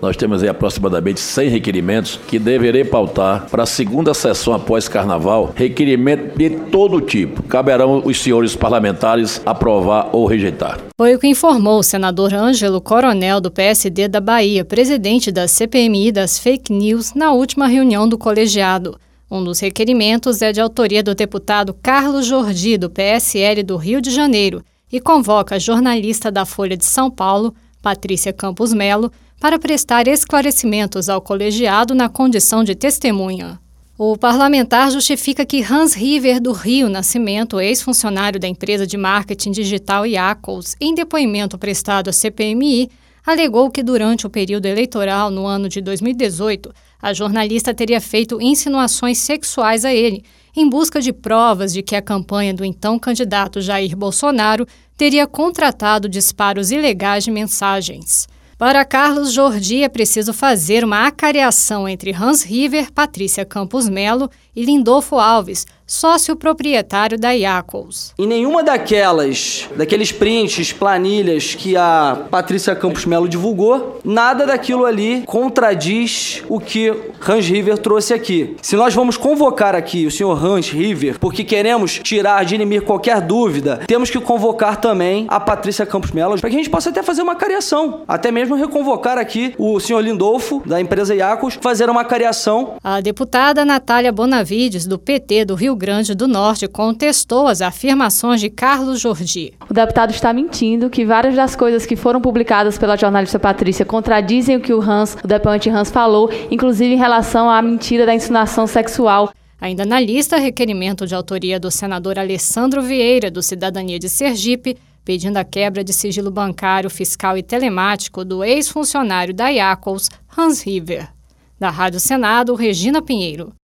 Nós temos aí aproximadamente 100 requerimentos que deverei pautar para a segunda sessão após Carnaval, requerimento de todo tipo. Caberão os senhores parlamentares aprovar ou rejeitar. Foi o que informou o senador Ângelo Coronel, do PSD da Bahia, presidente da CPMI das Fake News, na última reunião do colegiado. Um dos requerimentos é de autoria do deputado Carlos Jordi, do PSL do Rio de Janeiro, e convoca a jornalista da Folha de São Paulo, Patrícia Campos Melo, para prestar esclarecimentos ao colegiado na condição de testemunha. O parlamentar justifica que Hans River do Rio Nascimento, ex-funcionário da empresa de marketing digital Iacos, em depoimento prestado à CPMI, alegou que durante o período eleitoral no ano de 2018, a jornalista teria feito insinuações sexuais a ele, em busca de provas de que a campanha do então candidato Jair Bolsonaro teria contratado disparos ilegais de mensagens. Para Carlos Jordi, é preciso fazer uma acariação entre Hans River, Patrícia Campos Melo e Lindolfo Alves, sócio proprietário da Iacos. Em nenhuma daqueles prints, planilhas que a Patrícia Campos Melo divulgou, nada daquilo ali contradiz o que Hans River trouxe aqui. Se nós vamos convocar aqui o senhor Hans River porque queremos tirar, dirimir qualquer dúvida, temos que convocar também a Patrícia Campos Melo para que a gente possa até fazer uma cariação, até mesmo reconvocar aqui o senhor Lindolfo, da empresa Iacos, fazer uma cariação. A deputada Natália Bonavides, do PT do Rio Grande do Norte, contestou as afirmações de Carlos Jordi. O deputado está mentindo que várias das coisas que foram publicadas pela jornalista Patrícia contradizem o que o depoente Hans falou, inclusive em relação à mentira da insinuação sexual. Ainda na lista, requerimento de autoria do senador Alessandro Vieira, do Cidadania de Sergipe, pedindo a quebra de sigilo bancário, fiscal e telemático do ex-funcionário da Iacos, Hans River. Da Rádio Senado, Regina Pinheiro.